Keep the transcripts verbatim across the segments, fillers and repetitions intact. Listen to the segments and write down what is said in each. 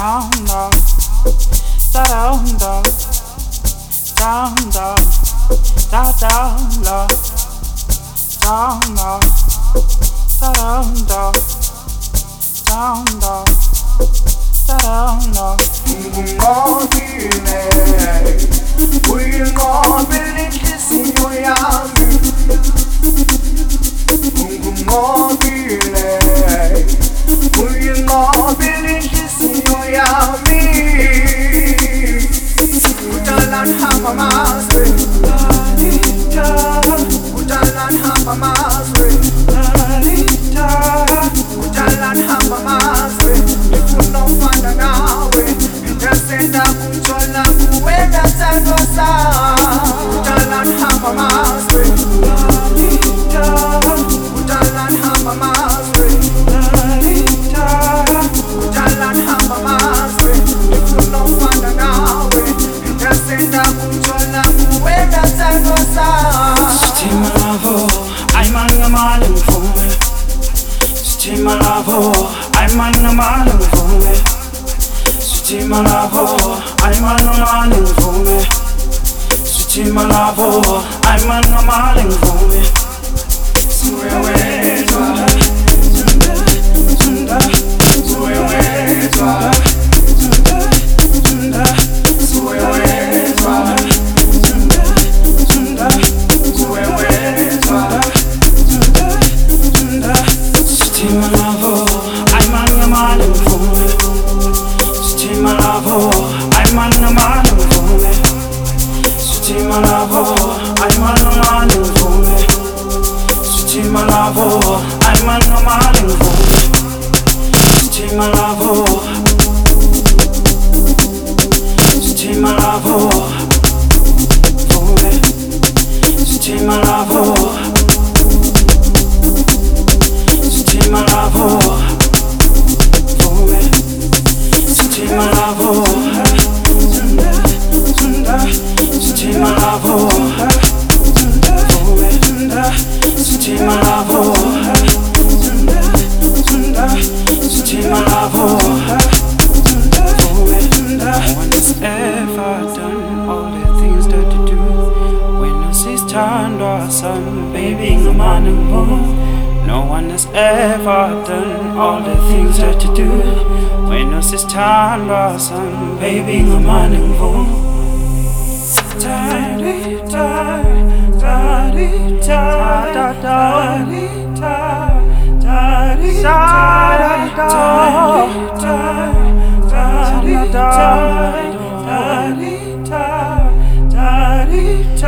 down low, down low, down low, down down low, down low, down low, down low, down low. We're gonna believe this in your yami. We're gonna believe this in your yami. Utalan hama maswe, utalan hama maswe, utalan hama maswe. Ifuna ufana nawe, ndasenda kuchola kuwenda sanosa. Utalan hama maswe, utalan hama maswe, utalan hama maswe. Ifuna ufana nawe, ndasenda kuchola kuwenda sanosa. Stima lavo, I'm on the morning phone. Stima lavo, I'm on the morning phone. Stima lavo, I'm on the morning phone. Stima lavo, I'm on the morning phone. Suewe twa, sunda, sunda, suewe twa, sunda, sunda, suewe twa, sunda, sunda, suewe twa, sunda, sunda. Stima lavo, I'm on the morning phone. Stima lavo, I'm on the morning phone. Stima lavo, I'm on the morning phone. Stima lavo, I'm on the morning phone. Stima lavo, stima lavo, phone. Stima lavo, stima lavo, phone. Stima lavo, sunda, sunda, stima lavo, phone. Stima lavo, sunda, sunda, stima lavo, phone. No one has ever done all the things that you do. When your sister and our son, baby, in the morning moon. No one has ever done all the things that you do. When your sister and our son, baby, in the morning moon. Daddy, daddy, daddy, daddy, daddy, daddy, daddy, daddy, daddy,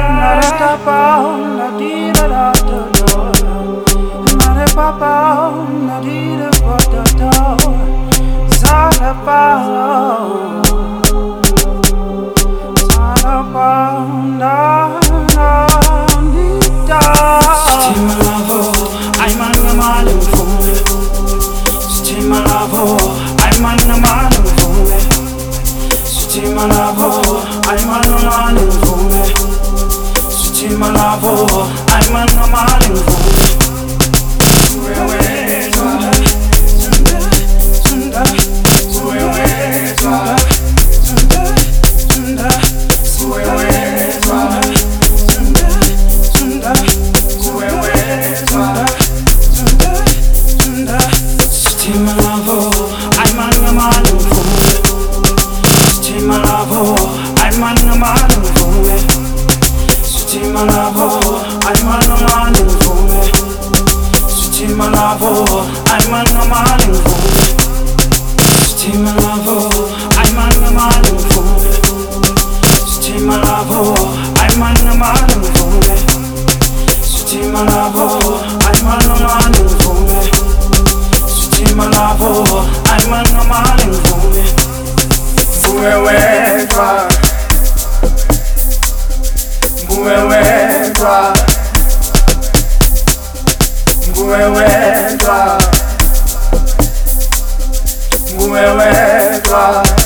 I'm on the morning phone. Stima lavo, I'm on the morning phone. Stima lavo, I'm on the morning phone. Stima lavo, I'm on the morning phone. Suewe twa, sunda, sunda, suewe twa, sunda, sunda, suewe twa, sunda, sunda, suewe twa, sunda, sunda. Stima lavo, I'm on the morning phone. Stima lavo, I'm on the morning phone. Stima lavo, I'm on the morning phone. Stima lavo, I'm on the morning phone. Stima lavo, I'm on the morning phone. Stima lavo, I'm on the morning phone. Stima lavo, I'm on the morning phone. Stima lavo, I'm on the morning phone. Wewe twa, wewe twa, wewe twa, wewe twa.